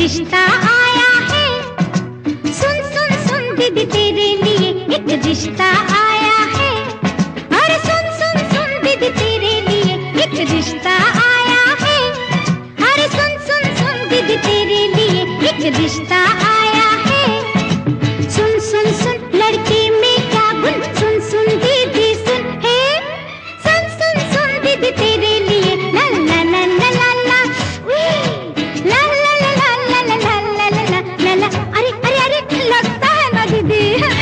रिश्ता आया है। सुन सुन सुन दीदी तेरे लिए एक रिश्ता आया है। अरे सुन सुन सुन दीदी तेरे लिए एक रिश्ता आया है। अरे सुन सुन सुन दीदी तेरे लिए एक रिश्ता आया है। सुन सुन सुन लड़के में क्या गुण, सुन सुन दीदी सुन है। सुन सुन सुन दीदी तेरे लिए ला ला ला ला ला ला ला ला ला ला ला ला ला ला ला ला ला। अरे अरे अरे लगता है ना दीदी।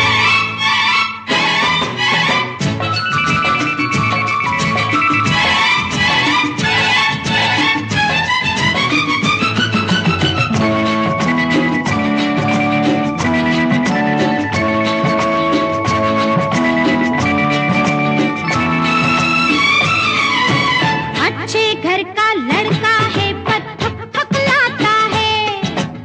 अच्छे घर का लड़का है पर थकलाता है।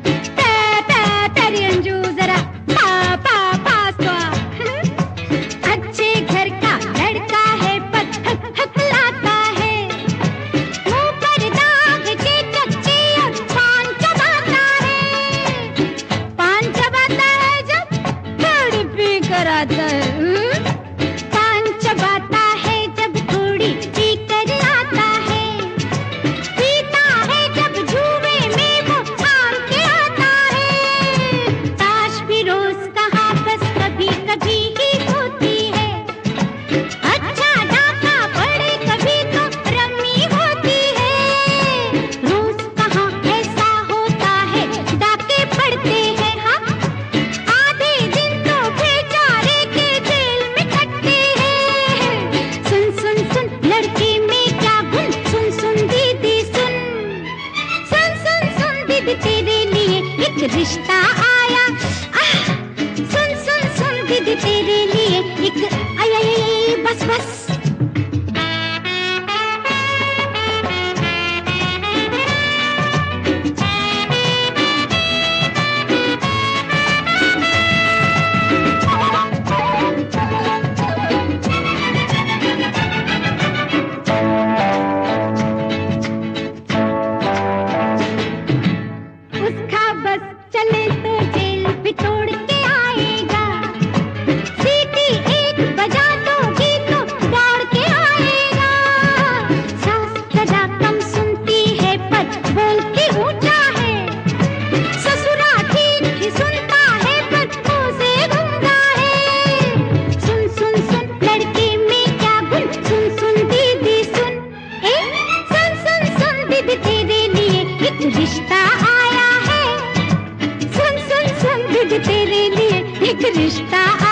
तेरी अंजू जरा पास तो आ। अच्छे घर का लड़का है पर थकलाता है। मुंह पर दाग के कच्चे और पान चबाता है। पान चबाता है जब थोड़ी पी कर आता है। पान चबाता है जब थोड़ी पी कर आता है। पीता है जब जुए में वो हार के आता है। ताश भी रोज कहाँ बस कभी कभी ही होती है। अच्छा डाका पड़े कभी तो रम्मी होती है। रोज कहाँ ऐसा होता है, डाके पड़ते हैं। हाँ आधे दिन तो बेचारे के जेल में कटते हैं। सुन सुन सुन लड़के में क्या गुण, सुन सुन दीदी सुन। सुन सुन सुन दीदी तेरे लिए एक रिश्ता आया। सुन सुन सुन दीदी तेरे लिए एक आय आय आय बस बस। उसका बस चले तो जेल भी तोड़ के आएगा। सीटी एक बजा दोगी तो दौड़ के आएगा। सास सजा कम सुनती है पर बोलती ऊंचा है। ससुरा ठीक ही सुनता है पर मुंह से गूंगा है। सुन सुन सुन लड़के में क्या गुण, सुन सुन दीदी सुन। सुन सुन सुन दीदी तेरे लिए एक रिश्ता आया है। सुन सुन सुन दीदी तेरे लिए एक रिश्ता